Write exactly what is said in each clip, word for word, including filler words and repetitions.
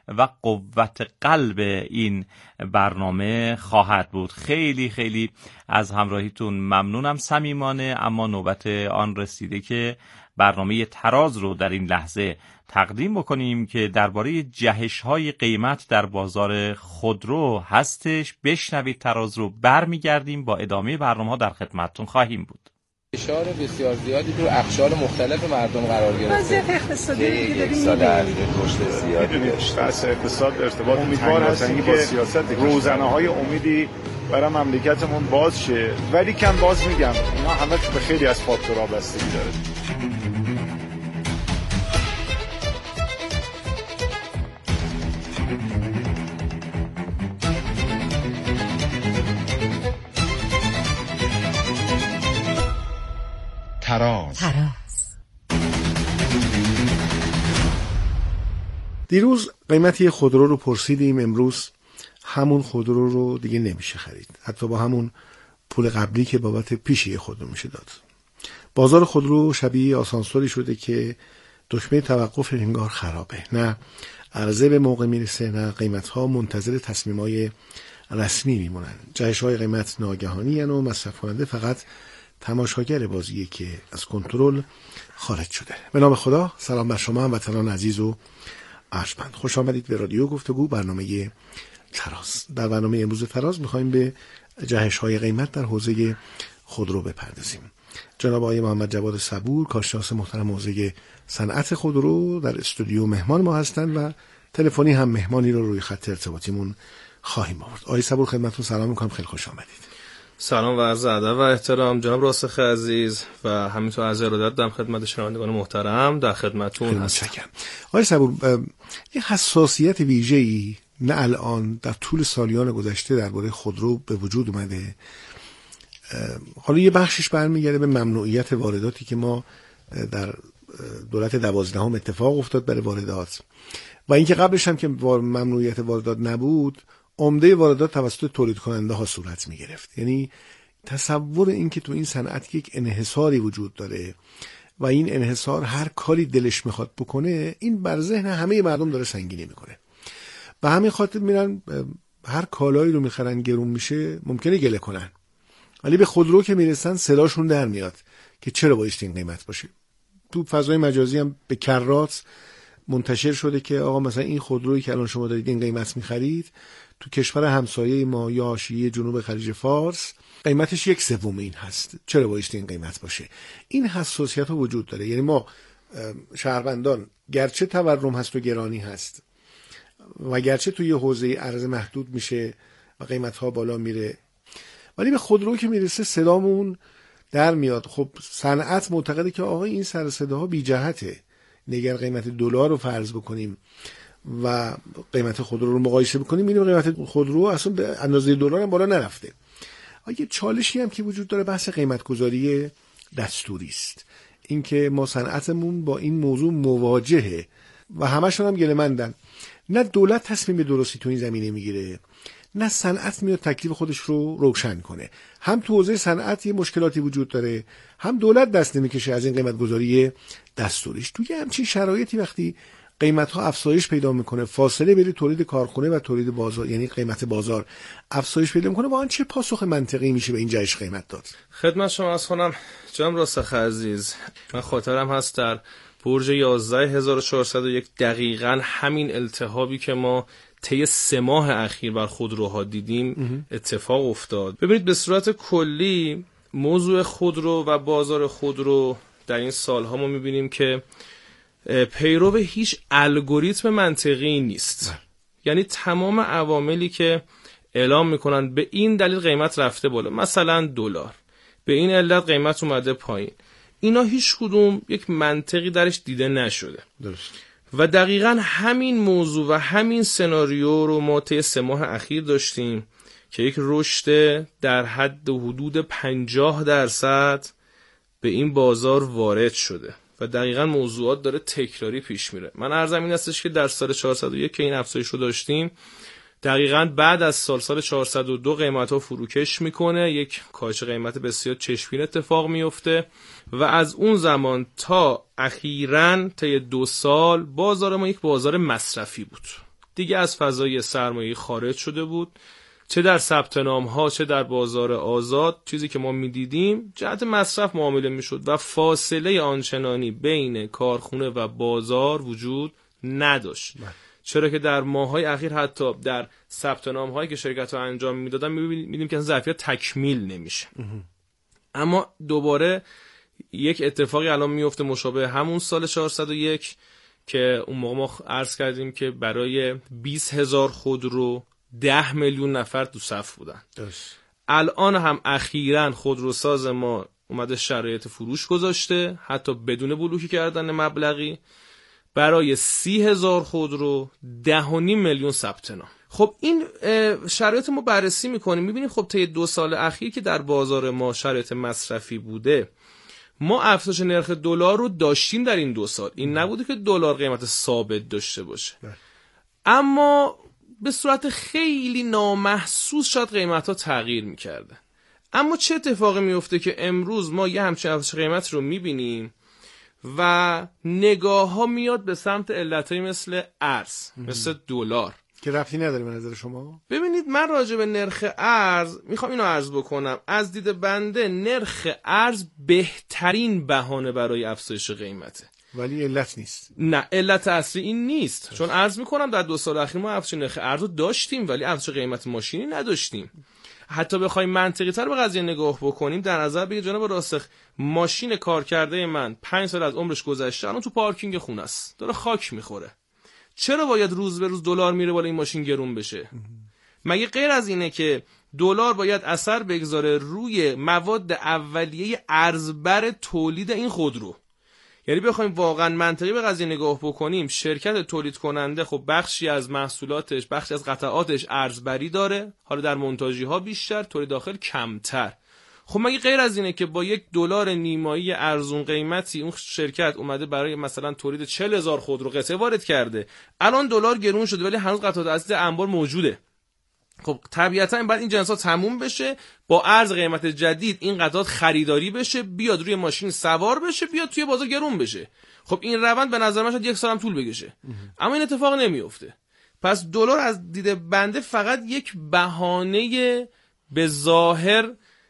و قوت قلب این برنامه خواهد بود. خیلی خیلی از همراهیتون ممنونم صمیمانه، اما نوبت آن رسیده که برنامه تراز رو در این لحظه تقدیم بکنیم که درباره جهش‌های قیمت در بازار خودرو هستش. بشنوید تراز رو، برمیگردیم با ادامه برنامه‌ها در خدمتتون خواهیم بود. فشار بسیار زیادی تو اقشار مختلف مردم قرار گرفته. وضعیت اقتصادی یک سال از رشد زیادی داشت. بحث اقتصاد ارتباط امیدوار هستیم که سیاست روزنه‌های امیدی برای مملکتمون باز شه، ولی کم باز میگم اینا همه به خیلی از فاکتورها بستگی داره. تراز. تراز. دیروز قیمت یه خودرو رو پرسیدیم، امروز همون خودرو رو دیگه نمیشه خرید، حتی با همون پول قبلی که بابت پیش یه خودرو میشه داد. بازار خودرو شبیه آسانسوری شده که دکمه توقف انگار خرابه، نه عرضه به موقع میرسه، نه قیمت‌ها منتظر تصمیم‌های رسمی میمونن. جهش‌های قیمت ناگهانی و مصرف کننده فقط تماشاگر بازیه که از کنترل خارج شده. به نام خدا، سلام بر شما هموطنان عزیز و ارجمند. خوش آمدید به رادیو گفتگو، برنامه تراز. در برنامه امروز تراز میخوایم به جهش‌های قیمت در حوزه خودرو بپردازیم. جناب آقای محمد جواد صبور، کارشناس محترم حوزه صنعت خودرو، در استودیو مهمان ما هستند و تلفنی هم مهمانی رو روی خط ارتباطیمون خواهیم آورد. آقای صبور خدمتتون سلام میکنم، خیلی خوش آمدید. سلام و عرض ادب و احترام جناب راسخ عزیز و همینطور عرض ارادت دارم خدمت شنوندگان محترم، در خدمتتون هستم. آقای صبور، یه حساسیت ویژه‌ای نه الان، در طول سالیان گذشته درباره خودرو به وجود اومده. حالا یه بخشش برمیگرده به ممنوعیت وارداتی که ما در دولت دوازدهم اتفاق افتاد برای واردات و اینکه قبلش هم که ممنوعیت واردات نبود، عمده واردات توسط تولید کننده ها صورت می گرفت. یعنی تصور این که تو این صنعت یک انحصاری وجود داره و این انحصار هر کاری دلش میخواد بکنه، این بر ذهن همه مردم داره سنگینی میکنه. به همین خاطر میرن هر کالایی رو میخرن گرون میشه، ممکنه گله کنن، ولی به خودرو که میرسن صداشون در میاد که چرا باید این قیمت باشه. تو فضای مجازی هم به کرات منتشر شده که آقا مثلا این خودرویی که الان شما دارید این قیمت میخرید، تو کشور همسایه ما یا حاشیه جنوب خلیج فارس قیمتش یک سوم این هست، چرا باید این قیمت باشه؟ این حساسیت ها وجود داره. یعنی ما شهروندان گرچه تورم هست و گرانی هست و گرچه توی یه حوزه عرض محدود میشه و قیمت ها بالا میره، ولی به خودرو که میرسه صدامون در میاد. خب صنعت معتقده که آقا این سر صداها بی جهته. نگر قیمت دلار رو فرض بکنیم و قیمت خودرو رو مقایسه بکنیم، می‌بینیم قیمت خودرو اصلا به اندازه دلار هم بالا نرفته. یه چالشی هم که وجود داره بحث قیمت گذاری دستوری است. اینکه ما صنعتمون با این موضوع مواجهه و همشون هم گله‌مندن. نه دولت تصمیم درستی تو این زمینه میگیره، نه صنعت میاد تکلیف خودش رو روشن کنه. هم تو حوزه صنعت یه مشکلاتی وجود داره، هم دولت دست نمیکشه از این قیمت گذاری دستوریش. توی همچین شرایطی وقتی قیمت ها افزایش پیدا میکنه، فاصله بین تولید کارخونه و تولید بازار یعنی قیمت بازار افزایش پیدا میکنه، واقعا چه پاسخ منطقی میشه به این جهش قیمت داد؟ خدمت شما از خونم جناب راسخ عزیز، من خاطرم هست در برج یازده هزار و چهارصد و یک دقیقاً همین التهابی که ما طی سه ماه اخیر بر خودروها دیدیم اتفاق افتاد. ببینید به صورت کلی موضوع خودرو و بازار خودرو در این سالها ما میبینیم که پیرو هیچ الگوریتم منطقی نیست. یعنی تمام عواملی که اعلام میکنن به این دلیل قیمت رفته بالا، مثلا دلار، به این علت قیمت اومده پایین، اینا هیچ کدوم یک منطقی درش دیده نشده. درست. و دقیقاً همین موضوع و همین سناریو رو ما طی سه ماه اخیر داشتیم که یک رشد در حد حدود پنجاه درصد به این بازار وارد شده و دقیقاً موضوعات داره تکراری پیش میره. من عرضم این هستش که در سال چهارصد و یک که این افزایش رو داشتیم، دقیقاً بعد از سال سال چهارصد و دو قیمت ها فروکش میکنه، یک کاهش قیمت بسیار چشمگیر اتفاق میفته و از اون زمان تا اخیراً طی دو سال بازار ما یک بازار مصرفی بود. دیگه از فضای سرمایه خارج شده بود، چه در ثبت نام ها چه در بازار آزاد. چیزی که ما میدیدیم جهت مصرف معامله میشد و فاصله آنچنانی بین کارخونه و بازار وجود نداشت. بله. چرا که در ماه‌های اخیر حتی در ثبت نام هایی که شرکت‌ها انجام میدادن می‌بینیم که ظرفیت تکمیل نمیشه. اما دوباره یک اتفاقی الان میفته مشابه همون سال چهارصد و یک که اون موقع ما عرض کردیم که برای بیست هزار خودرو ده میلیون نفر تو صف بودن. داشت. الان هم اخیراً خودروساز ما اومده شرایط فروش گذاشته، حتی بدون بلوکی کردن مبلغی، برای سی هزار خودرو ده و نیم میلیون ثبت نام. خب این شرایط ما بررسی میکنیم، میبینیم خب طی دو سال اخیر که در بازار ما شرایط مصرفی بوده، ما افزایش نرخ دلار رو داشتیم در این دو سال. این نبوده که دلار قیمت ثابت داشته باشه، اما به صورت خیلی نامحسوس شاید قیمت‌ها تغییر می‌کرده. اما چه اتفاقی میفته که امروز ما یه همچین افزایش قیمت رو می‌بینیم و نگاه ها میاد به سمت علتایی مثل ارز، مثل دلار که ربطی نداره به نظر شما؟ ببینید من راجع به نرخ ارز میخوام اینو عرض بکنم. از دید بنده نرخ ارز بهترین بهانه برای افزایش قیمته، ولی علت نیست. نه، علت اصلی این نیست. چون عرض میکنم در دو سال اخیر ما افزایش نرخ ارز رو داشتیم ولی افزایش قیمت ماشینی نداشتیم. حتی بخوایم منطقی تر به قضیه نگاه بکنیم، در نظر بگیرید جناب راسخ ماشین کارکرده من پنج سال از عمرش گذشته، الان تو پارکینگ خونه است داره خاک میخوره. چرا باید روز به روز دلار میره بالا این ماشین گرون بشه؟ مگه غیر از اینه که دلار باید اثر بگذاره روی مواد اولیه ارزبر تولید این خودرو؟ یعنی بخوایم واقعا منطقی به قضیه نگاه بکنیم، شرکت تولید کننده خب بخشی از محصولاتش، بخشی از قطعاتش ارزبری داره، حالا در مونتاژی ها بیشتر، تولید داخل کمتر. خب مگه غیر از اینه که با یک دلار نیمایی ارزون قیمتی اون شرکت اومده برای مثلا تولید چهل هزار خودرو قطعه وارد کرده، الان دلار گرون شده ولی هنوز قطعات اصلی انبار موجوده. خب طبیعتا بعد این جنس‌ها تموم بشه، با ارز قیمت جدید این قطعات خریداری بشه، بیاد روی ماشین سوار بشه، بیاد توی بازار گرون بشه. خب این روند به نظر من شاید یک سال هم طول بکشه، اما این اتفاق نمیفته. پس دلار از دید بنده فقط یک بهانه به ظاهر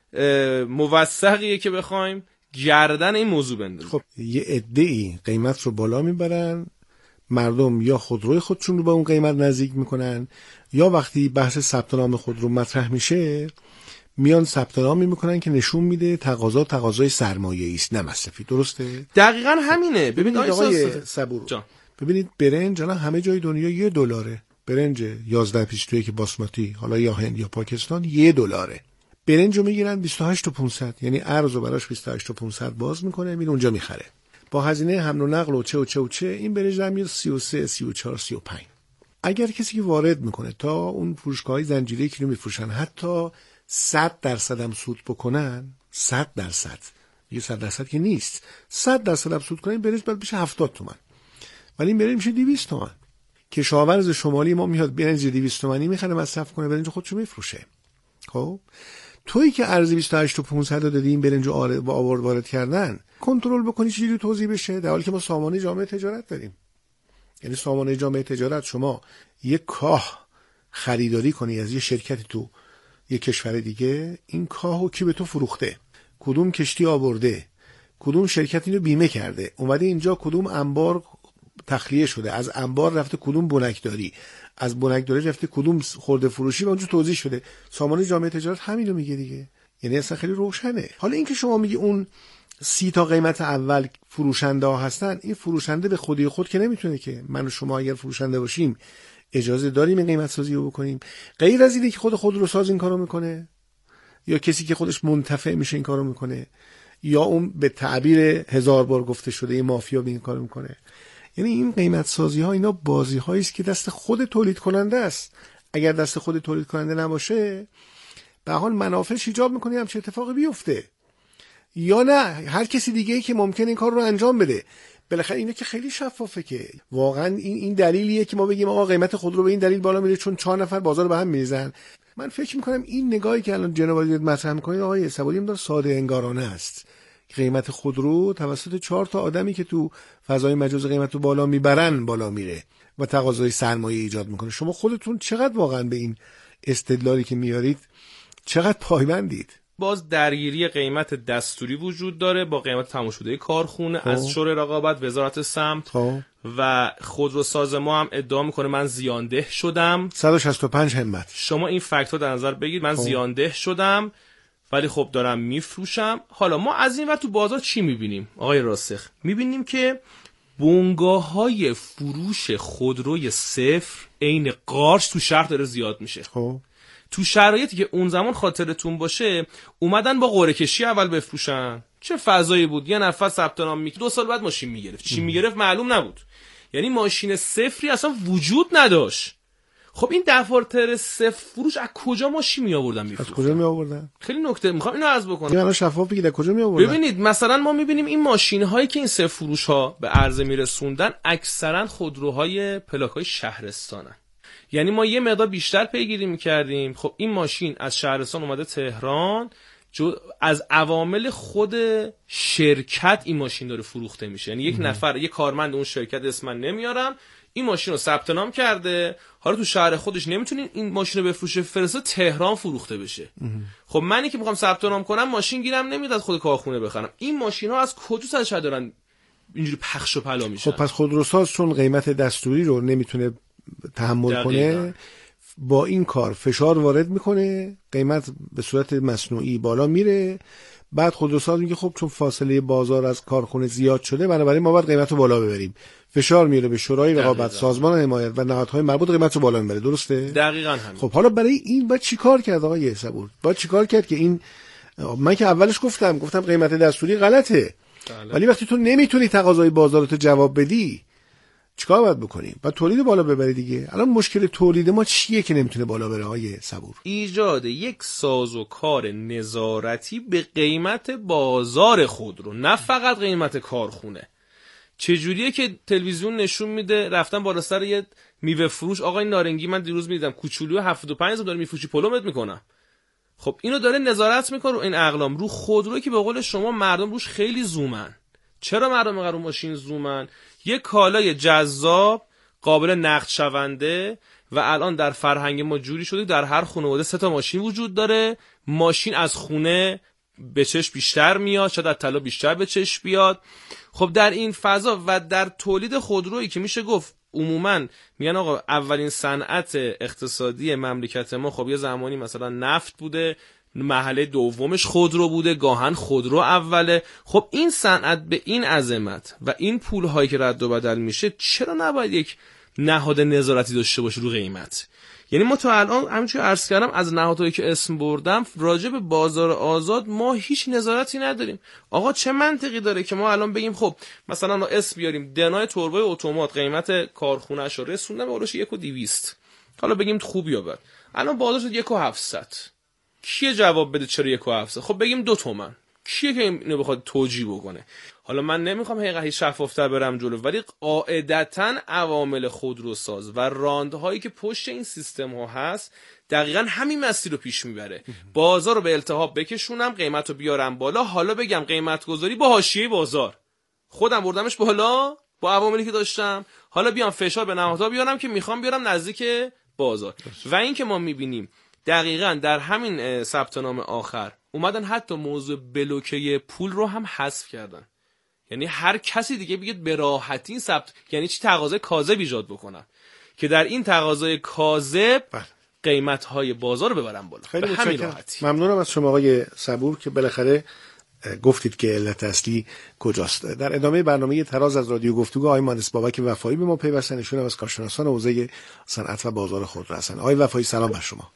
موثقیه که بخوایم گردن این موضوع بندازیم. خب یه عده‌ای قیمت رو بالا میبرن، مردم یا خودروی خودشون رو به اون قیمت نزدیک میکنن، یا وقتی بحث ثبت نام خودرو مطرح میشه میان ثبت نامی میکنن که نشون میده تقاضا تقاضای سرمایه‌ای است نه مصرفی. درسته؟ دقیقاً همینه. ببینید آقای صبور، ببینید برنج الان همه جای دنیا یه دلاره. برنج یازده بیست و یک باسماتی، حالا یا هند یا پاکستان، یه دلاره. برنج رو میگیرن بیست و هشت و پانصد، یعنی ارز رو براش بیست و هشت و پانصد باز میکنه، میره اونجا میخره. با هزینه حمل و نقل و چه و چه و چه این برنج در میاد سی و سه، سی و چهار، سی و پنج. اگر کسی که وارد میکنه تا اون فروشگاه‌های زنجیره‌ای که میفروشن حتی صد درصد هم سود بکنن، صد درصد، یه صد درصد که نیست، صد درصد هم سود کنن، این برنج بعد بشه هفتاد تومن، ولی این برنج میشه دویست تومن. کشاورز شمالی ما میاد برنج دویست تومانی میخره مصرف کنه، برنج خودشو میفروشه. خب تویی که ارز بیست و هشت و پانصد رو دادی این برنج رو با آورد وارد کردن، کنترل بکنی چجوری توزیع بشه، در حالی که ما سامانه جامعه تجارت داریم. یعنی سامانه جامعه تجارت شما یک کاه خریداری کنی از یه شرکتی تو یک کشور دیگه، این کاهو کی به تو فروخته، کدوم کشتی آورده، کدوم شرکت اینو بیمه کرده، اومده اینجا کدوم انبار تخلیه شده، از انبار رفته کدوم بنکداری، از بنکداری رفته کدوم خرده فروشی و اونجا توزیع شده. سامانه جامعه تجارت همینو میگه دیگه. یعنی اصلا خیلی روشنه. حالا اینکه شما میگی اون سی تا قیمت اول فروشنده ها هستن، این فروشنده به خودی خود که نمیتونه که من و شما اگر فروشنده باشیم اجازه داریم این قیمت سازی رو بکنیم، غیر از اینه که خود خودروساز این کارو میکنه یا کسی که خودش منتفع میشه این کارو میکنه، یا اون به تعبیر هزار بار گفته شده این مافیا این کارو میکنه. یعنی این قیمت سازی ها اینا بازی هایی است که دست خود تولید کننده است. اگر دست خود تولید کننده نباشه به حال منافعش ایجاب میکنه همچین اتفاقی بیفته، یا نه هر کسی دیگه ای که ممکن این کار رو انجام بده. بالاخره اینه که خیلی شفافه که واقعا این این دلیلیه که ما بگیم آقا قیمت خودرو به این دلیل بالا میره چون چهار نفر بازار به هم میریزن. من فکر میکنم این نگاهی که الان جناب عالی مطرح میکنید آقای صبوری هم داره ساده انگارانه است. قیمت خودرو توسط چهار تا آدمی که تو فضای مجاز قیمت رو بالا میبرن بالا میره و تقاضای سرمایه ایجاد میکنه. شما خودتون چقدر واقعا به این استدلالی که میارید چقدر پایبندید؟ باز درگیری قیمت دستوری وجود داره با قیمت تموم شده کارخونه خواه. از شورای رقابت، وزارت سمت خواه. و خودروساز ما هم ادعا میکنه من زیانده شدم. صد و شصت و پنج همت. شما این فکت‌ها در نظر بگید، من خواه. زیانده شدم ولی خب دارم میفروشم. حالا ما از این ور تو بازار چی میبینیم آقای راسخ؟ میبینیم که بنگاه‌های فروش خودروی صفر عین قارچ تو شهر داره زیاد میشه. خب تو شرایطی که اون زمان خاطرتون باشه اومدن با قرعه کشی اول بفروشن، چه فضایی بود، یه نفر ثبت نام میکرد دو سال بعد ماشین میگرفت، چی میگرفت معلوم نبود، یعنی ماشین صفری اصلا وجود نداشت. خب این دفاتر صفر فروش از کجا ماشین می آوردن میفروختن؟ از کجا می آوردن؟ خیلی نکته میخوام اینو عرض بکنم. یعنی شفاف بگید از کجا می آوردن؟ ببینید مثلا ما میبینیم این ماشین هایی که این صفر فروش ها به عرضه میرسوندن اکثرا خودروهای پلاکای شهرستانن. یعنی ما یه مقدار بیشتر پیگیری میکردیم. خب این ماشین از شهرستان اومده تهران، از عوامل خود شرکت این ماشین داره فروخته میشه. یعنی یک نفر، یک کارمند اون شرکت، اسم من نمیارم، این ماشین رو ثبت نام کرده، حالا تو شهر خودش نمیتونه این ماشین رو بفروشه، فرسته تهران فروخته بشه. خب منی که میخوام ثبت نام کنم ماشین گیرم نمیاد از خود کارخونه بخرم. این ماشین ها از کجا سر شهر دارن اینجوری پخش و پلا میشن؟ خب پس خودروساز چون قیمت دستوری رو نمیتونه تحمل دقیقا. کنه، با این کار فشار وارد میکنه، قیمت به صورت مصنوعی بالا میره، بعد خودروساز میگه خب چون فاصله بازار از کارخونه زیاد شده بنابراین ما باید قیمت رو بالا ببریم، فشار میاره به شورای رقابت، سازمان حمایت و نهادهای مربوط، قیمت رو بالا میبره. درسته؟ دقیقاً همین. خب حالا برای این باید چیکار کرد آقای صبور؟ باید چیکار کرد که این، من که اولش گفتم گفتم قیمت دستوری غلطه، بله. ولی وقتی تو نمیتونی تقاضای بازار رو جواب بدی چیکار باید بکنیم؟ بعد تولید بالا ببری دیگه. الان مشکل تولید ما چیه که نمیتونه بالا بره آقای صبور؟ ایجاد یک سازوکار نظارتی به قیمت بازار خودرو، نه فقط قیمت کارخونه. چجوریه که تلویزیون نشون میده رفتن بالا سر یه میوه فروش، آقای نارنگی من دیروز میدیدم کوچولو هفتاد و پنج هزار داره میفروشی، پلومت میکنم. خب اینو داره نظارت میکنه رو این اقلام، رو خودرویی که به قول شما مردم روش خیلی زومن. چرا مردم رو ماشین زومن؟ یک کالای جذاب، قابل نقد شونده، و الان در فرهنگ ما جوری شده در هر خانواده سه تا ماشین وجود داره. ماشین از خونه به چشم بیشتر میاد، شاید از طلا بیشتر به چشم بیاد. خب در این فضا و در تولید خودرویی که میشه گفت عموما میگن آقا اولین صنعت اقتصادی مملکت ما خب یه زمانی مثلا نفت بوده، محله دومش خودرو بوده، گاهن خودرو اوله. خب این صنعت به این عظمت و این پولهایی که رد و بدل میشه، چرا نباید یک نهاد نظارتی داشته باشه رو قیمت؟ یعنی ما تا الان همونجوری عرض کردم از نهادهایی که اسم بردم راجع به بازار آزاد ما هیچ نظارتی نداریم. آقا چه منطقی داره که ما الان بگیم خب مثلا ما اسم بیاریم دنای توربوی اتومات قیمت کارخونه‌اش رو رسوندن به بالش یک و دویست، حالا بگیم خوب یا بد، الان بازار شد یک و هفتصد. کیه جواب بده چرا یک و هفتصد؟ خب بگیم دو تومن. کیه که اینو بخواد توجیه بکنه؟ حالا من نمیخوام حقیقتا شفافتر برم جلو، ولی قاعدتاً عوامل خودروساز و راندهایی که پشت این سیستم ها هست دقیقاً همین مسیر رو پیش میبره. بازار رو به التهاب بکشونم، قیمت رو بیارم بالا، حالا بگم قیمت گذاری با حاشیه بازار، خودم بردمش بالا با عواملی که داشتم، حالا بیام فشار به نهادها بیارم که میخوام بیارم نزدیک بازار. و این که ما میبینیم دقیقاً در همین ثبت نام آخر اومدن حتی موضوع بلوکه پول رو هم حذف کردن. یعنی هر کسی دیگه بگید به راحتی ثبت، یعنی چی؟ تقاضای کاذب ایجاد بکنن که در این تقاضای کاذب قیمت‌های بازار رو ببرن بالا. خیلی به همین راحتی. ممنونم از شما آقای صبور که بالاخره گفتید که علت اصلی کجاست. در ادامه برنامه تراز از رادیو گفتگو آقای مهندس بابک وفایی به ما پیوستن، ایشون از کارشناسان حوزه صنعت و بازار خودرو هستن. آقای وفایی سلام بر شما.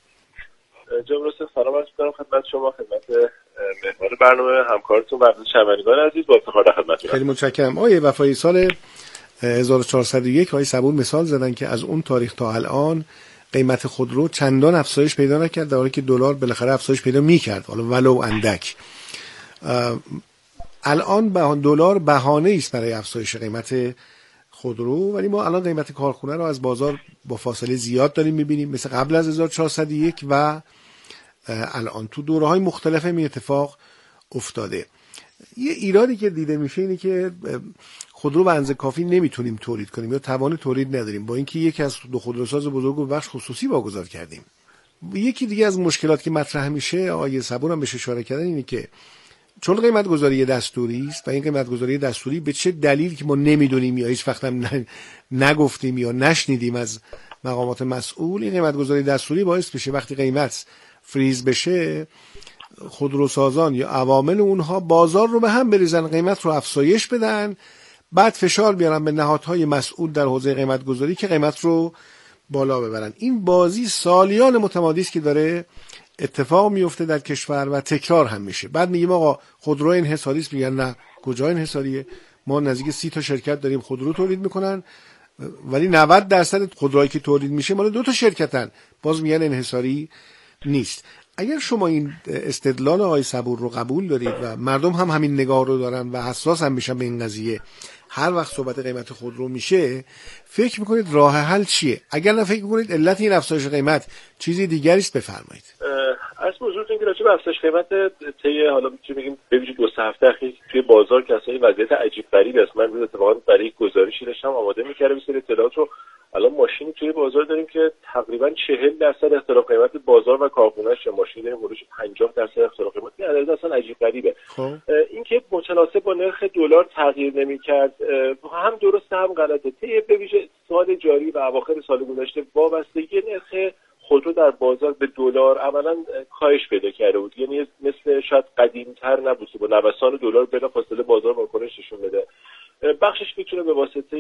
جناب رئیس سلام عرض می‌کنم خدمت شما، خدمت مهمان برنامه همکارتون و شنوندگان عزیز، با افتخار در خدمتتون. خیلی متشکرم. آقای وفایی سال هزار و چهارصد و یک آقای صبور مثال زدن که از اون تاریخ تا الان قیمت خودرو چندان افزایش پیدا نکرد، در حالی که دلار بالاخره افزایش پیدا می‌کرد، حالا ولو اندک. الان دلار بهانه است برای افزایش قیمت خودرو، ولی ما الان قیمت کارخونه رو از بازار با فاصله زیاد داریم می‌بینیم، مثل قبل از هزار و چهارصد و یک و الان تو دوره‌های مختلف این اتفاق افتاده. یه ایرادی که دیده میشه اینه که خودرو به اندازه کافی نمیتونیم تولید کنیم یا توان تولید نداریم، با اینکه یکی از دو خودروساز بزرگ رو بخش خصوصی واگذار کردیم. یکی دیگه از مشکلات که مطرح میشه، آقای صبور هم بهش اشاره کردن، اینه که چون قیمت گذاری دستوری است و این قیمت گذاری دستوری به چه دلیل که ما نمیدونیم یا هیچ وقت هم نگفتیم یا نشنیدیم از مقامات مسئول، این قیمت گذاری دستوری باعث بشه وقتی قیمت فریز بشه خودروسازان یا عوامل اونها بازار رو به هم بریزن، قیمت رو افزایش بدن، بعد فشار بیارن به نهادهای مسئول در حوزه قیمت گذاری که قیمت رو بالا ببرن. این بازی سالیان متمادی است که داره اتفاق میفته در کشور و تکرار هم میشه. بعد میگیم آقا خودرو انحصاری است، میگن نه کجا انحصاریه، ما نزدیک سی تا شرکت داریم خودرو تولید میکنن ولی نود درصد خودرویی که تولید میشه مال دو تا شرکتن، باز میگن انحصاری نیست. اگر شما این استدلال آقای صبور رو قبول دارید و مردم هم همین نگاه رو دارن و حساس هم میشن به این قضیه، هر وقت صحبت قیمت خودرو میشه فکر میکنید راه حل چیه؟ اگر نه فکر میکنید علت این افزایش قیمت چیزی دیگری است، بفرمایید. از بزرگتون که راجع به افزایش قیمت طی حالا میتونیم بگیم ببینید دو سه هفته اخیر توی بازار که اصلا وضعیت عجیب غریبی است. من روز اتفاقا برای گزارشی داشتم آماده می‌کردم این سری اطلاعات رو. الان ماشینی توی بازار داریم که تقریبا چهل درصد اختلاف قیمت بازار و کارخونه‌اش، ماشین داریم حدود پنجاه درصد اختلاف قیمت. این عدد اصلا عجیب غریبه. خب این که متناسب با نرخ دلار تغییر نمی‌کرد هم درسته هم غلطه. طی به ویژه سال جاری و اواخر سال گذشته وابستگی نرخ خودرو در بازار به دلار عملاً کاهش پیدا کرده بود، یعنی مثل شاید قدیم‌تر نبود که با نوسان دلار بلافاصله بازار واکنش نشون بده. بخشش میتونه به واسطه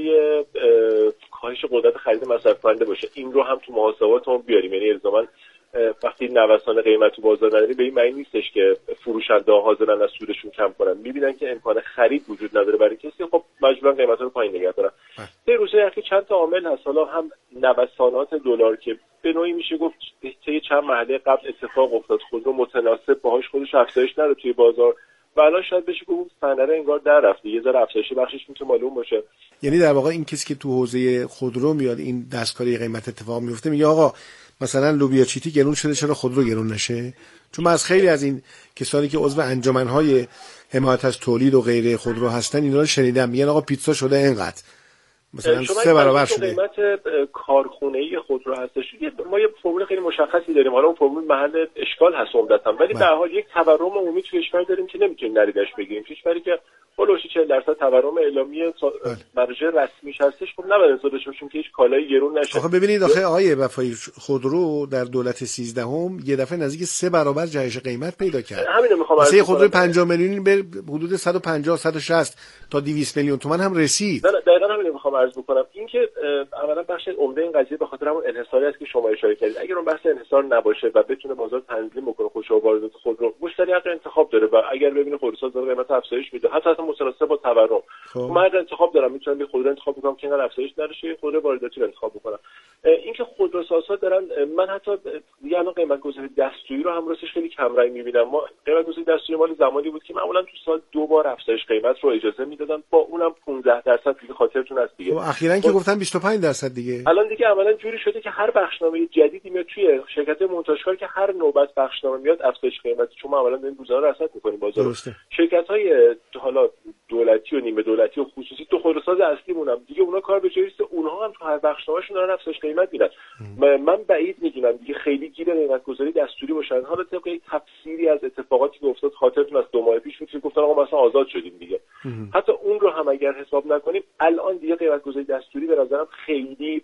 کاهش قدرت خرید مصرف کننده باشه، این رو هم تو محاسباتمون بیاریم. یعنی الزاماً وقتی نوسان قیمت تو بازار نداری به این معنی نیستش که فروشنده‌ها حاضرن از سودشون کم کنن، میبینن که امکان خرید وجود نداره برای کسی، خب مجبورن قیمتا رو پایین نگه دارن. طی روزهای اخیر چند تا عامل هست، حالا هم نوسانات دلار که به نوعی میشه گفت طی چند مرحله قبل اتفاق افتاد، خودرو متناسب باهاش خودش افزایش نداره توی بازار و الان شاید بشه گفت صنعت انگار در رفته، یه ذره افزایش بخشش میتونه معلوم باشه. یعنی در واقع این کسی که تو حوزه خودرو میاد این دستکاری قیمت اتفاق میفته میگه آقا مثلا لوبیا چیتی گرون شده چرا خودرو گرون نشه؟ چون من از خیلی از این کسانی که عضو انجمن‌های حمایت از تولید و غیره خودرو هستن اینا رو شنیدم میگن آقا پیتزا شده اینقدر مثلا سه برابر شده. قیمت کارخونه‌ای خودرو هستش. ما یه فرمول خیلی مشخصی داریم، حالا اون فرمول محل اشکال هست عمدتاً، ولی به هر حال یک تورم عمومی توی کشور داریم که نمیتونیم نریدش بگیریم. کشوری که بالای چهل درصد تورم اعلامی مرجع رسمیش هستش، خب نباید انتظار داشته باشیم که هیچ کالایی گرون نشه. آخه ببینید آخه آقای وفایی خودرو در دولت سیزدهم یه دفعه نزدیک سه برابر جهش قیمت پیدا کرد. همین رو می‌خوام مثلا خودرو پنجاه میلیونی به حدود صد و پنجاه صد و شصت تا دویست میلیون تومان هم رسید. نه دقیقاً همین رو می‌خوام عرض بکنم. این که اولا بخش عمده این قضیه به خاطر همون انحصاری است که شما اشاره کردید. اگر اون بحث انحصار نباشه و بتونه بازار تنظیم بکنه خودش و واردات خودرو، مشتری حق انتخاب داره و اگر ببینه خودروساز داره قیمت افزایش میده حتی اصلا متناسب با تورم، من حق انتخاب دارم، میتونم یه خودرو انتخاب بکنم که اینقدر افزایش نداره، یه خودرو وارداتی رو انتخاب بکنم. اینکه خودروسازها دارن، من حتی دیگه الان قیمت گذاری دستوری رو هم راستش خیلی کم رنگ میبینم. ما قیمت گذاری دستوری مال زمانی بود که معمولا تو سال دو بار افزایش قیمت رو اجازه میدادن، با اونم پانزده درصد دیگه خاطرتون هست دیگه. خب اخیراً که گفتن بیست و پنج درصد دیگه. الان دیگه عملاً جوری شده که هر بخشنامه جدیدی میاد توی شرکت مونتاژکار که هر نوبت بخشنامه میاد افزایش قیمت، چون ما عملاً این روزانه رصد می‌کنیم بازار. شرکت‌های حالا دولتی و نیمه دولتی و خصوصی تو خودروساز اصلیمون هم دیگه اونا کار به جایی است، اونها هم تو هر بخشنامه‌شون دارن افزایش قیمت میدن. من بعید می‌دونم دیگه خیلی گیر قیمت‌گذاری دستوری باشن. حالا طبق یک تفسیری از اتفاقاتی که افتاد خاطرتون از دو ماه پیش میتونید گفتن آقا مثلا آزاد شدیم دیگه. حتی اون رو هم اگر حساب نکنیم الان دیگه قیمت‌گذاری دستوری به نظرم خیلی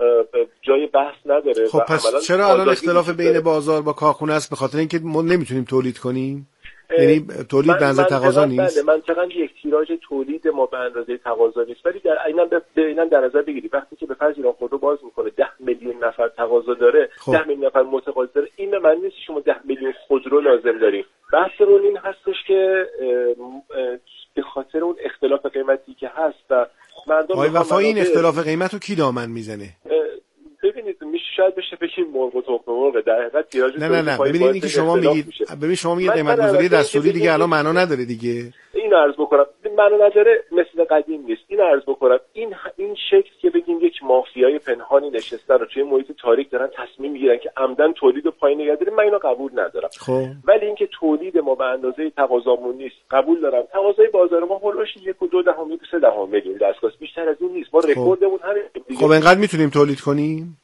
جای بحث نداره. خب پس چرا الان اختلاف بین بازار با کارخونه است؟ به خاطر اینکه ما نمیتونیم تولید کنیم، یعنی تولید به اندازه تقاضا نیست. بله منطقاً یک تیراژ تولید ما به اندازه تقاضا نیست، ولی در عیناً به عیناً در نظر بگیرید وقتی که به فرض ایران خودرو باز میکنه ده میلیون نفر تقاضا داره، خب. ده میلیون نفر متقاضی داره، این به معنی نیست شما ده میلیون خودرو لازم دارید. بحث رو این هستش که به خاطر اون اختلاف قیمتی که هست و مردم آقای وفایی این اختلاف قیمت رو کی دامن میزنه؟ ببینید میشه شاید بشه بگیم مرغ و تخم مرغ در حقیقت تیراژ. نه نه نه ببینید اینکه شما میگید ببین شما میگید قیمت گذاری دستوری دیگه الان معنا نداره دیگه. این عرض بکنم منو نظره مثل قدیم نیست. این عرض بکنم این این شکل که بگیم یک مافیای پنهانی نشسته رو توی محیط تاریک دارن تصمیم میگیرن که عمدن تولید رو پایین نگه داریم، من اینو قبول ندارم. خب ولی اینکه تولید ما به اندازه تقاضامون نیست قبول دارم. تقاضای بازار ما هولوش یک و دو دهم یک و سه دهم میلیون دستگاه، بیشتر از این نیست. ما رکوردمون همین دیگه. خب اینقدر میتونیم تولید کنیم؟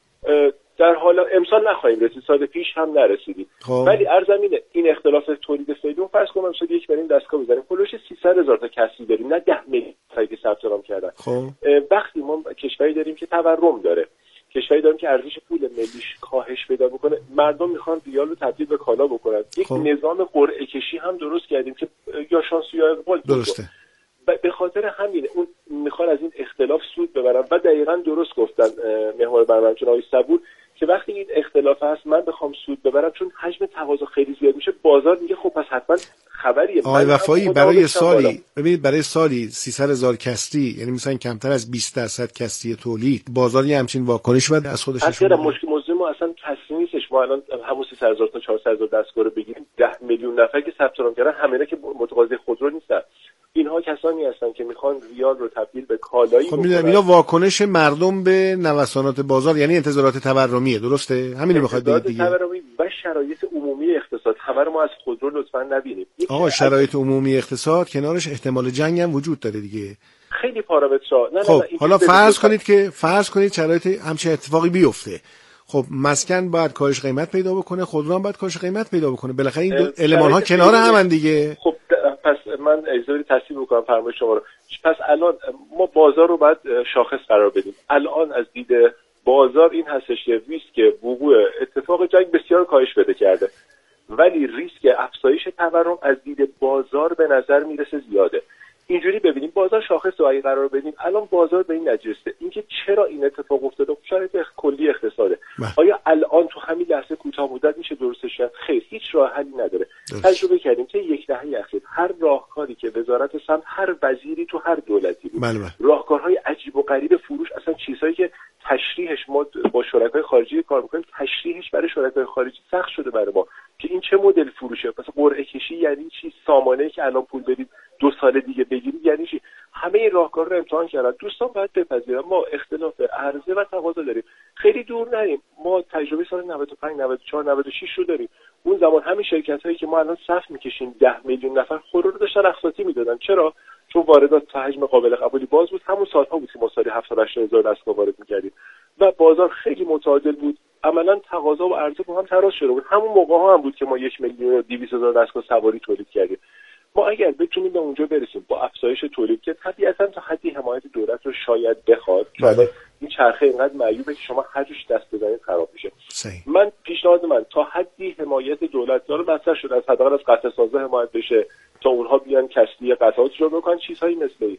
در حال امسال نخواهیم رسید، سال پیش هم نرسیدیم. خب. ولی ارزم اینه این اختلاف تولید فعلی فرض کنم امسال یک بریم دستگاه بزنیم هولوش سیصد هزار تا کسی داریم، نه ده میلیون تا ثبت نام کردن. خب وقتی ما کشوری داریم که تورم داره، کشوری داریم که ارزش پول ملیش کاهش پیدا میکنه، مردم میخوان ریال رو تبدیل به کالا بکنن. یک خب. نظام قرعه کشی هم درست کردیم که یا شانس یا اقبال درسته. به خاطر همین اون میخوان از این اختلاف سود ببرن و دقیقاً درست گفتن محور برنامه آقای صبور که وقتی این اختلاف هست من بخوام سود ببرم چون حجم تقاضا خیلی زیاد میشه، بازار میگه خب پس حتما خبریه. آقای وفایی برای سالی ببینید برای سالی سیصد هزار کسری، یعنی مثلا کمتر از بیست درصد کسری تولید، بازار یه همچین واکنش باید از خودش نشون بده. مشکل موضوع ما اصلا کسری نیستش. ما الان همون سیصد هزار تا چهارصد هزار دستگاه رو بگیریم، ده میلیون نفر که ثبت نام کردن همینا که متقاضی خودرو نیستن. اینها کسانی هستن که میخوان ریال رو تبدیل به کالایی خب میدونم اینا واکنش مردم به نوسانات بازار، یعنی انتظارات تورمیه، درسته؟ همین میخواد بگید دیگه. تورمی و شرایط عمومی اقتصاد، همه رو ما از خودرو لطفاً نبینیم. آقا شرایط عمومی اقتصاد کنارش احتمال جنگ هم وجود داره دیگه. خیلی پارامترها. نه خب نه حالا فرض کنید که فرض کنید شرایط همچین اتفاقی بیفته. خب مسکن باید کاهش قیمت پیدا بکنه، خودرو هم باید کاهش قیمت پیدا بکنه. بالاخره این دو المان ها کنار همن دیگه. خب پس من اجازه بدید تصحیح بکنم فرمایش شما رو. پس الان ما بازار رو باید شاخص قرار بدیم. الان از دید بازار این هستش که ریسک وقوع اتفاق جنگ بسیار کاهش پیدا کرده، ولی ریسک افزایش تورم از دید بازار به نظر میرسه زیاده. اینجوری ببینیم بازار شاخص رو اگه قرار بدیم الان بازار به این نجسته اینکه چرا این اتفاق افتاده، شرایط کلی اقتصاده. آیا الان تو همین لحظه کوتاه مدت میشه درستش کرد؟ خیر، هیچ راه حلی نداره. تجربه کردیم که یک دهه اخیر هر راهکاری که وزارت سمت هر وزیری تو هر دولتی بود، بله. راهکارهای عجیب و غریب فروش، اصلا چیزهایی که تشریحش ما با شرکای خارجی کار میکنیم تشریحش برای شرکای خارجی سخت شده برای ما که این چه مدل فروشه. مثلا قرعه کشی یعنی چی؟ سامانه‌ای که الان پول بدید دو سال دیگه بگیرید یعنی چی؟ همه این راهکارا رو امتحان کردن. دوستان باید بپذیرن ما اختلاف عرضه و تقاضا داریم. خیلی دور نریم. ما تجربه سال نود و پنج نود و چهار نود و شش رو داریم. اون زمان همین شرکتایی که ما الان صف میکشیم ده میلیون نفر خودرو رو داشتن اقساطی میدادن. چرا؟ چون واردات تا حجم قابل قبولی باز بود. همون سالها بود که ما سالی هفتاد هشتاد هزار دستگاه وارد میکردیم و بازار خیلی متعادل بود. عملاً تقاضا و عرضه با هم تراز شده بود. همون موقع ها هم بود که ما یک میلیون و دویست هزار دستگاه سواری تولید کردیم. ما اگر بتونیم به اونجا برسیم با افزایش تولید که طبیعتاً تا حدی حمایت دولت رو شاید بخواد، چون این چرخه اینقدر معیوبه که شما هر جوش دست بزنید خراب میشه. من پیشنهاد من تا حدی حمایت دولت داره مطرح شده، از حداقل از قطع سازا حمایت بشه تا اونها بیان کسری قطعات رو بکنن، چیزهایی مثل این.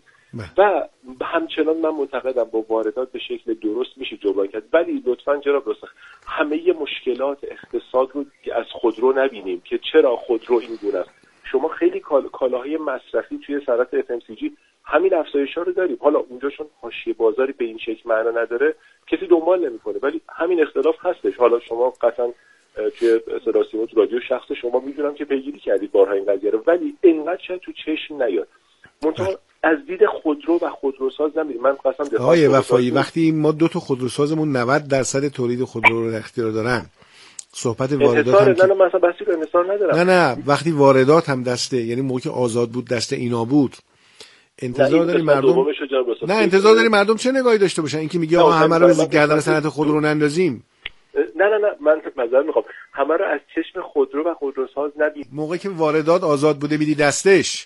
و همچنان من معتقدم با واردات به شکل درست میشه جبران کرد، ولی لطفاً جناب رستاخ همه مشکلات اقتصاد رو از خودرو نبینیم که چرا خودرو این گونه است. شما خیلی کال... کالاهای مصرفی توی صنعت اف ام سی جی همین افزایش‌ها رو داریم. حالا اونجا چون حاشیه بازاری به این شکل معنا نداره کسی دنبال نمی‌کنه، ولی همین اختلاف هستش. حالا شما قطعاً توی صدا سیما تو رادیو شخص شما می‌دونم که پیگیری کردید بارها این قضیه رو، ولی اینقدر شاید تو چشم نیاد. منتها از دید خودرو و خودروساز نمی‌ریم. من قسم دفاع آقای وفایی وقتی ما دو تا خودروسازمون نود درصد تولید خودرو رو اختیار دارن، صحبت واردات هم نه نه مثلا بحثی رو انحصار ندارم. نه نه وقتی واردات هم دسته، یعنی موقع که آزاد بود دسته اینا بود، انتظار داری مردم نه انتظار داری مردم چه نگاهی داشته باشن؟ اینکه میگه آقا همه رو گردن صنعت خودرو نندازیم. نه نه نه من معذرت میخوام، همه رو از چشم خودرو و خودروساز نبین. موقعی که واردات آزاد بوده میدی دستش،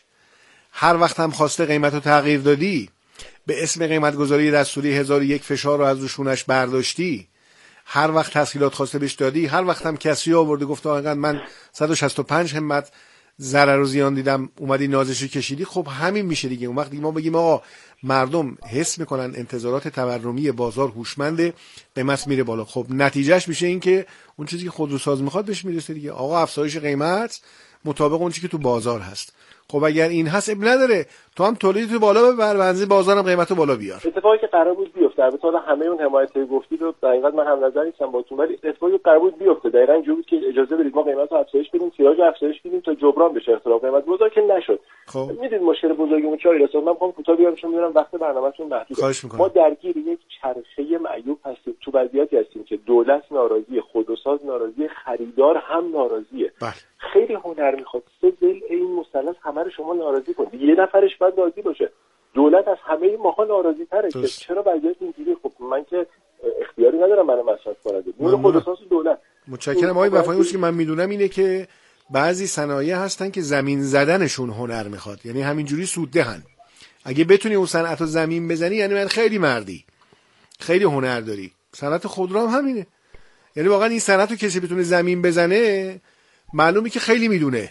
هر وقت هم خواسته قیمتو تغییر دادی، به اسم قیمت گذاری دستوری هزار و یک فشار رو از روشونش برداشتی، هر وقت تسهیلات خواسته بهش دادی، هر وقت هم کسی آورده گفت آقا من صد و شصت و پنج همت ضرر و زیان دیدم اومدی نازشو کشیدی. خب همین میشه دیگه. اون وقت دیگه ما بگیم آقا مردم حس میکنن انتظارات تورمی بازار هوشمنده، قیمت میره بالا. خب نتیجهش میشه این که اون چیزی که خودروساز میخواد بهش میرسه دیگه. آقا افزایش قیمت مطابق اون چیزی که تو بازار هست. خب اگر این هست اب نداره، تو هم تولیدتو بالا ببر، بنزین بازارم قیمتو بالا بیار. اتفاقی که قرار بود بیفته، البته حالا همه اون حمایتی گفتید و دقیقاً من هم نظر نیستم باهاتون، ولی اتفاقی قرار بود بیفته دقیقاً اینجوری بود که اجازه بدید ما قیمتو افزایش بدیم، تیراژ افزایش بدیم تا جبران بشه اختلاف قیمت بازار، که نشد. خب میدید مشکل بزرگمون چیه؟ راست من میخوام کوتاه بیارم چون میدونم وقت برنامه‌تون محدوده. ما درگیر یک چرخه معیوب هستیم، تو وضعیتی هستیم که دولت ناراضی، خودروساز ناراضی، خریدار هم ناراضیه. بله. خیلی هنر میخواد سه ضلع این مثلث همه رو شما ناراضی کنید، یه نفرش باید راضی باشه. دولت از همه ماها ناراضی تره که چرا وضعیت اینجوری. خب من که اختیاری ندارم منو مصرف کننده، اون خودروساز دولت. متشکرم. آقای وفایی، اون که من میدونم اینه که بعضی صنایع هستن که زمین زدنشون هنر میخواد، یعنی همینجوری سوددهن. اگه بتونی اون صنعتو زمین بزنی یعنی من خیلی مردی، خیلی هنر داری. صنعت خودرو هم همینه، یعنی واقعا این صنعتو کسی بتونه زمین بزنه معلومه که خیلی میدونه.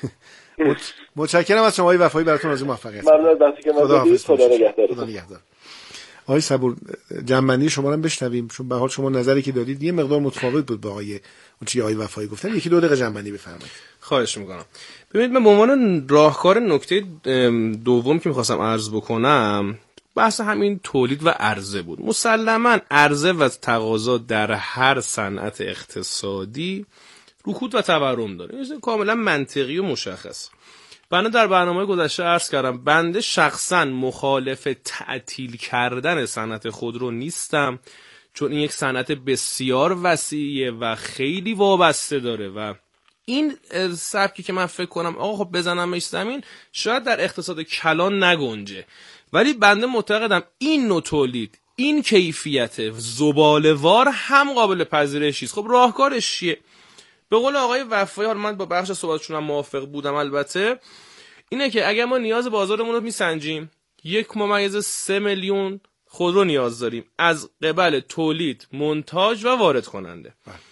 متشکرم از شما آقای وفایی، براتون آرزوی موفقیت. ممنون از دستی که من دادید. خدا نگهدار. خدا نگهدار. آقای صبور، جنبندی شما رو هم بشنویم، چون به حال شما نظری که دادید یه مقدار متفاوت بود با آقای اون چیزی آقای وفایی گفتن. یکی دو دقیقه جنبندی بفرمایید. خواهش میکنم. ببینید، من به عنوان راهکار نکته دوم که میخواستم عرض بکنم بحث همین تولید و عرضه بود. مسلماً عرضه و تقاضا در هر صنعت اقتصادی رکود و تورم داره، این کاملا منطقی و مشخص. بنده در برنامه گذشته عرض کردم بنده شخصا مخالف تعطیل کردن صنعت خودرو نیستم، چون این یک صنعت بسیار وسیعه و خیلی وابسته داره و این سبکی که من فکر کنم آقا خب بزنمش زمین شاید در اقتصاد کلان نگنجه، ولی بنده معتقدم این نوع تولید، این کیفیت زباله‌وار هم قابل پذیرشی است. خب راهکارش چیه؟ به قول آقای وفایی، حالا من با بخش صحبتشون هم موافق بودم البته، اینه که اگر ما نیاز بازارمون رو میسنجیم یک ممیز سه میلیون خودرو نیاز داریم از قبل تولید، مونتاژ و وارد کننده.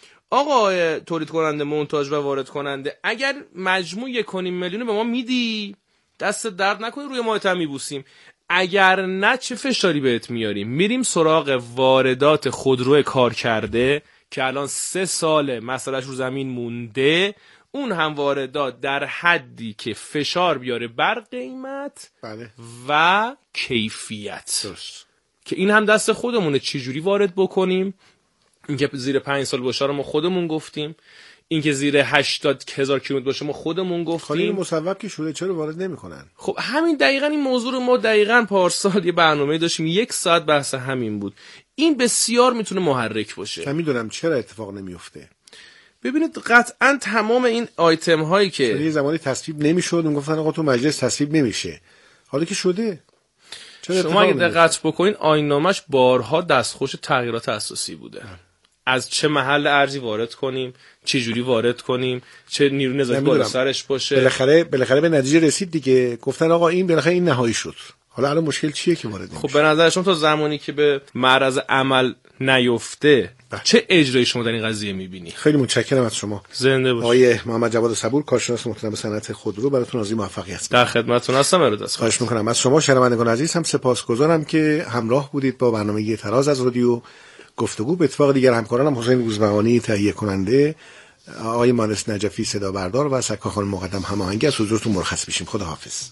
آقا تولید کننده، مونتاژ و وارد کننده، اگر مجموع یک و نیم میلیون به ما میدی دست درد نکنی روی ماهت هم میبوسیم، اگر نه چه فشاری بهت میاریم؟ میریم سراغ واردات خودرو کار کرده که الان سه ساله مسئلهش رو زمین مونده، اون هم واردات در حدی که فشار بیاره بر قیمت بله. و کیفیت درست. که این هم دست خودمونه چجوری وارد بکنیم. اینکه زیر پنج سال باشه رو ما خودمون گفتیم، اینکه زیر هشتاد هزار کیلومتر باشه ما خودمون گفتیم. خالی مصوب که شده چرا وارد نمی‌کنن؟ خب همین دقیقاً این موضوع رو ما دقیقاً پارسال یه برنامه داشتیم، یک ساعت بحث همین بود. این بسیار میتونه محرک باشه. من میدونم چرا اتفاق نمیفته. ببینید قطعاً تمام این آیتم هایی که یه زمانی تصویب نمیشد اون گفتن آقا تو مجلس تصویب نمیشه، حالا که شده چرا شما اگه دقت بکنین آیین‌نامه‌اش بارها دستخوش تغییرات اساسی بوده. هم. از چه محل ارزی وارد کنیم، چه جوری وارد کنیم، چه نیروی نظامی بالا سرش باشه. بالاخره بالاخره به نتیجه رسید دیگه، گفتن آقا این بالاخره این نهایی شد. حالا الان مشکل چیه که وارد نمیشه؟ خب به نظر شما تا زمانی که به معرض عمل نیفته بله. چه اجرایی شما در این قضیه می‌بینی؟ خیلی متشکرم از شما. زنده باشید. آقای محمد جواد صبور، کارشناس محترم صنعت خودرو، براتون آرزوی موفقیت. در خدمتتون هستم. ارادت خواهش می‌کنم. از شما شنوندگان عزیز هم سپاسگزارم که همراه بودید با برنامه تراز از رادیو گفتگو. به اتفاق دیگر همکارانم حسین روزبهانی تهیه کننده، آقای مانس نجفی صدا بردار و سکا خانم مقدم هماهنگی، از حضورتون مرخص میشیم. خداحافظ.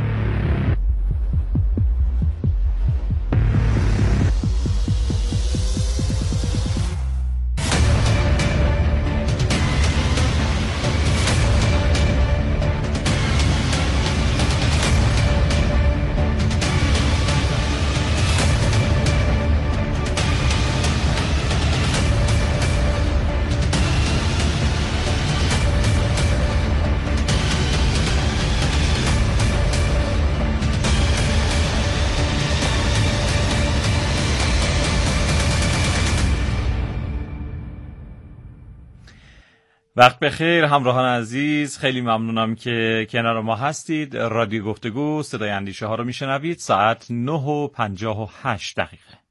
وقت بخیر همراهان عزیز، خیلی ممنونم که کنار ما هستید. رادیو گفتگو، صدای اندیشه ها رو میشنوید. ساعت نه و پنجاه و هشت دقیقه.